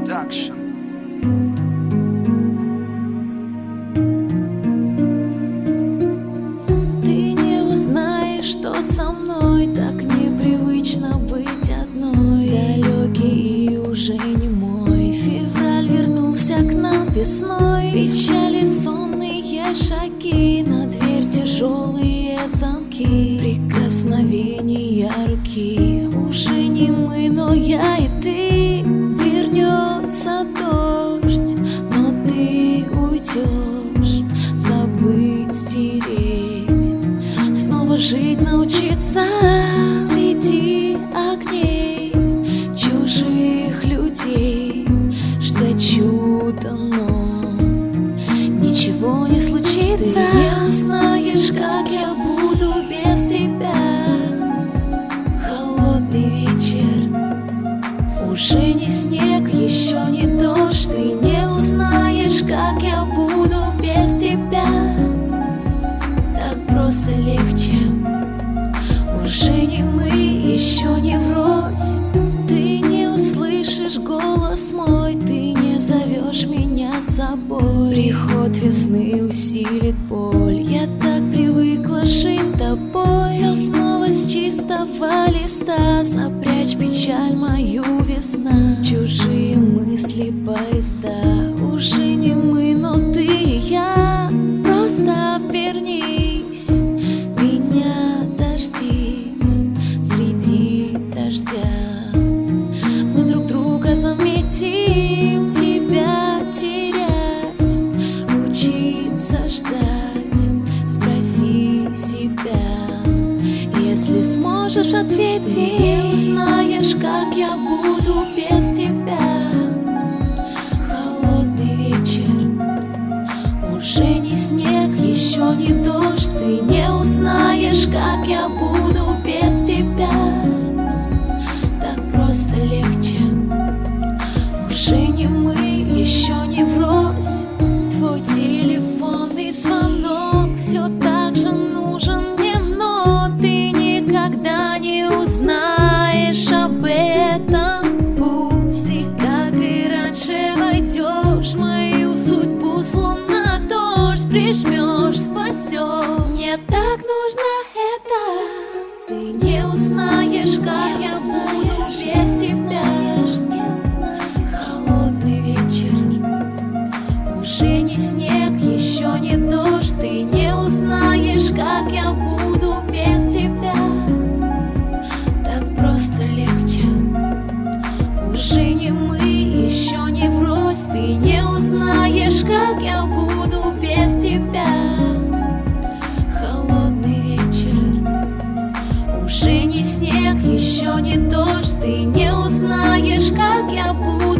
Production. Ты не узнаешь, что со мной так непривычно быть одной. Далекий и уже не мой февраль вернулся к нам весной. Печали сонные шаги, на дверь тяжелые замки. Прикосновения руки, уже не мы, но я и ты. Вернется дождь, но ты уйдешь. Забыть, стереть, снова жить научиться среди огней чужих людей. Ждать чудо, но ничего не случится. Ты не узнаешь, как я буду без тебя. Холодный вечер, уже не снег, еще не дождь. Ты не узнаешь, как я буду без тебя. Так просто легче, уже не мы, еще не врозь. Ты не услышишь голос мой, ты не зовешь меня с собой. Приход весны усилит боль, я так привыкла жить тобой. Все снова с чистого листа, запрячь печаль мою, весна. Чужие мысли, поезда, уже не мы, но ты и я. Просто вернись, меня дождись среди дождя. Мы друг друга заметим, тебя терять, учиться ждать. Спроси себя, если сможешь ответить. Не узнаешь, как я буду без тебя. Холодный вечер, уже не снег, еще не дождь. Ты не узнаешь, как я буду без тебя. Так просто легче, уже не мы, еще не врозь. Твой телефонный звонок все так же нужен мне, но ты никогда не узнаешь об этом. Пусть ты, как и раньше, войдешь в мою судьбу, словно дождь прижмешь, спасешь. Мне так нужно это. Ты не узнаешь, как я буду без тебя. Холодный вечер, уже не снег, еще не дождь. Ты не узнаешь, как я буду без тебя. Так просто легче, уже не мы, еще не врозь. Ты не узнаешь, как я буду без тебя. Холодный вечер, уже не снег, еще не дождь. Ты не узнаешь, как я буду